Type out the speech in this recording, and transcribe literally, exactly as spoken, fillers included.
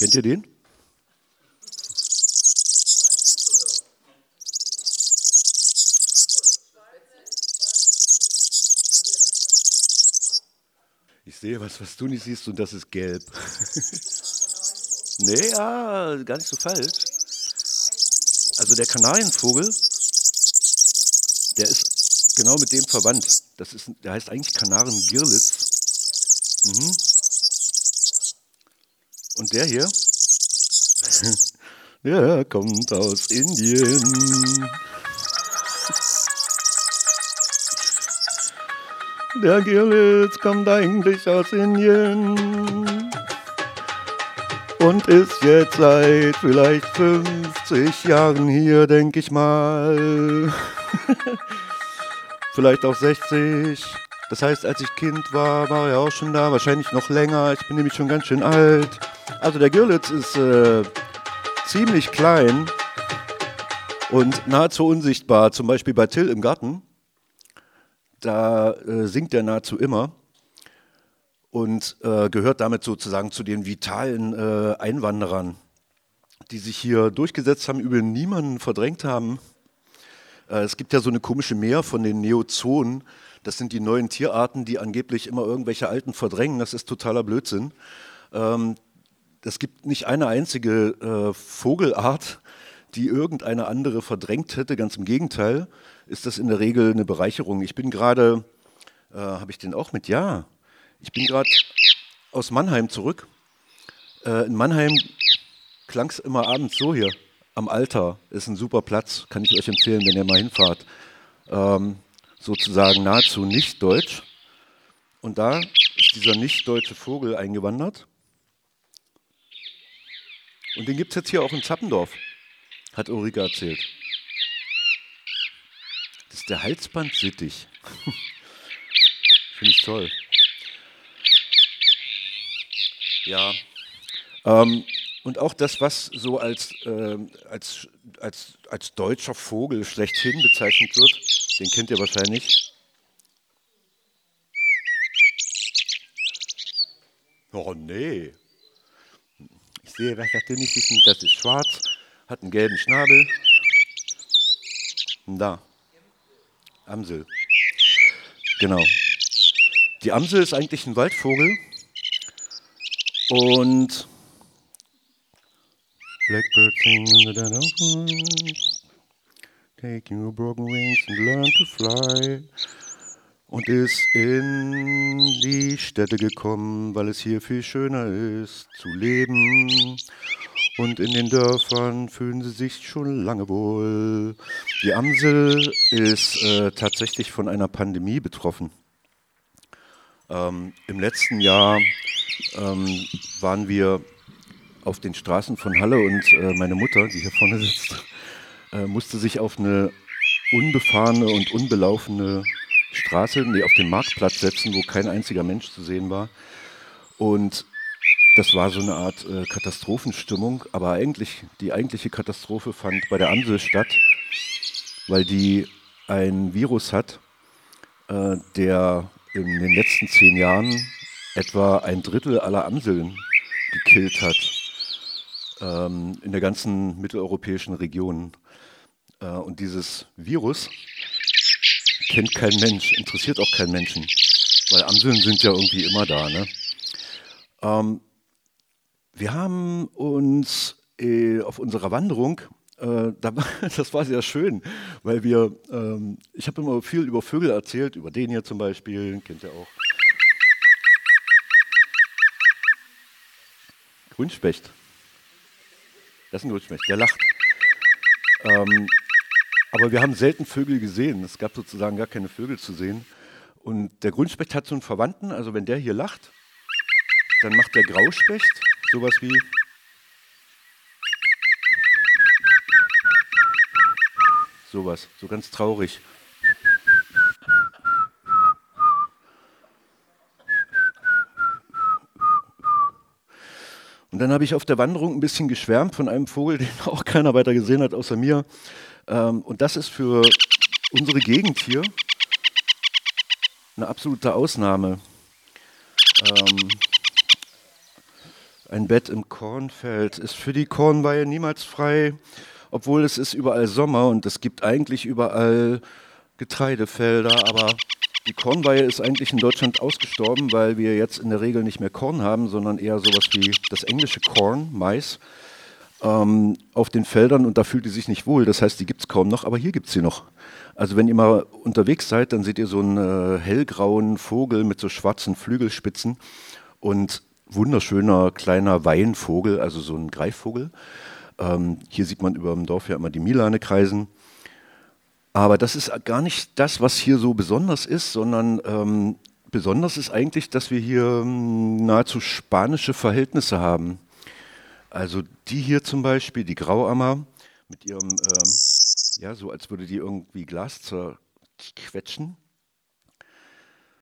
Kennt ihr den? Ich sehe was, was du nicht siehst, und das ist gelb. Nee, ja, gar nicht so falsch. Also der Kanarienvogel, der ist genau mit dem verwandt. Das ist, der heißt eigentlich Kanarengirlitz. Mhm. Und der hier, der kommt aus Indien. Der Girlitz kommt eigentlich aus Indien und ist jetzt seit vielleicht fünfzig Jahren hier, denke ich mal. Vielleicht auch sechzig. Das heißt, als ich Kind war, war er auch schon da, wahrscheinlich noch länger. Ich bin nämlich schon ganz schön alt. Also der Girlitz ist äh, ziemlich klein und nahezu unsichtbar, zum Beispiel bei Till im Garten. Da äh, singt er nahezu immer und äh, gehört damit sozusagen zu den vitalen äh, Einwanderern, die sich hier durchgesetzt haben, über niemanden verdrängt haben. Äh, es gibt ja so eine komische Mehr von den Neozoen. Das sind die neuen Tierarten, die angeblich immer irgendwelche Alten verdrängen. Das ist totaler Blödsinn. Ähm, es gibt nicht eine einzige äh, Vogelart, die irgendeine andere verdrängt hätte. Ganz im Gegenteil ist das in der Regel eine Bereicherung. Ich bin gerade, äh, habe ich den auch mit? Ja, ich bin gerade aus Mannheim zurück. Äh, in Mannheim klang es immer abends so hier, am Altar. Ist ein super Platz, kann ich euch empfehlen, wenn ihr mal hinfahrt. Ähm, sozusagen nahezu nicht deutsch. Und da ist dieser nicht-deutsche Vogel eingewandert. Und den gibt es jetzt hier auch in Zappendorf, hat Ulrike erzählt. Das ist der Halsbandsittich. Finde ich toll. Ja. Ähm, und auch das, was so als, äh, als, als, als deutscher Vogel schlechthin bezeichnet wird, den kennt ihr wahrscheinlich. Oh nee. Ich sehe, was das denn nicht ist. Das ist schwarz, hat einen gelben Schnabel. Da. Amsel. Genau. Die Amsel ist eigentlich ein Waldvogel. Und Blackbird sing in the dead of night. Take your broken wings and learn to fly. Und ist in die Städte gekommen, weil es hier viel schöner ist zu leben. Und in den Dörfern fühlen sie sich schon lange wohl. Die Amsel ist äh, tatsächlich von einer Pandemie betroffen. Ähm, Im letzten Jahr ähm, waren wir auf den Straßen von Halle und äh, meine Mutter, die hier vorne sitzt, äh, musste sich auf eine unbefahrene und unbelaufene Straße, nee, auf den Marktplatz setzen, wo kein einziger Mensch zu sehen war. Und das war so eine Art äh, Katastrophenstimmung, aber eigentlich die eigentliche Katastrophe fand bei der Amsel statt, weil die ein Virus hat, äh, der in den letzten zehn Jahren etwa ein Drittel aller Amseln gekillt hat, ähm, in der ganzen mitteleuropäischen Region. Äh, und dieses Virus kennt kein Mensch, interessiert auch keinen Menschen, weil Amseln sind ja irgendwie immer da, ne? Ähm, wir haben uns äh, auf unserer Wanderung, äh, da, das war sehr schön, weil wir, ähm, ich habe immer viel über Vögel erzählt, über den hier zum Beispiel, kennt ihr auch. Grünspecht. Das ist ein Grünspecht, der lacht. Ähm, aber wir haben selten Vögel gesehen. Es gab sozusagen gar keine Vögel zu sehen. Und der Grünspecht hat so einen Verwandten, also wenn der hier lacht, dann macht der Grauspecht sowas wie sowas, so ganz traurig. Und dann habe ich auf der Wanderung ein bisschen geschwärmt von einem Vogel, den auch keiner weiter gesehen hat, außer mir. Und das ist für unsere Gegend hier eine absolute Ausnahme. Ein Bett im Kornfeld ist für die Kornweihe niemals frei, obwohl es ist überall Sommer und es gibt eigentlich überall Getreidefelder, aber die Kornweihe ist eigentlich in Deutschland ausgestorben, weil wir jetzt in der Regel nicht mehr Korn haben, sondern eher sowas wie das englische Corn, Mais, ähm, auf den Feldern und da fühlt die sich nicht wohl. Das heißt, die gibt es kaum noch, aber hier gibt es sie noch. Also wenn ihr mal unterwegs seid, dann seht ihr so einen äh, hellgrauen Vogel mit so schwarzen Flügelspitzen und wunderschöner kleiner Weinvogel, also so ein Greifvogel. Ähm, hier sieht man über dem Dorf ja immer die Milane kreisen. Aber das ist gar nicht das, was hier so besonders ist, sondern ähm, besonders ist eigentlich, dass wir hier ähm, nahezu spanische Verhältnisse haben. Also die hier zum Beispiel, die Grauammer, mit ihrem, ähm, ja, so als würde die irgendwie Glas zerquetschen.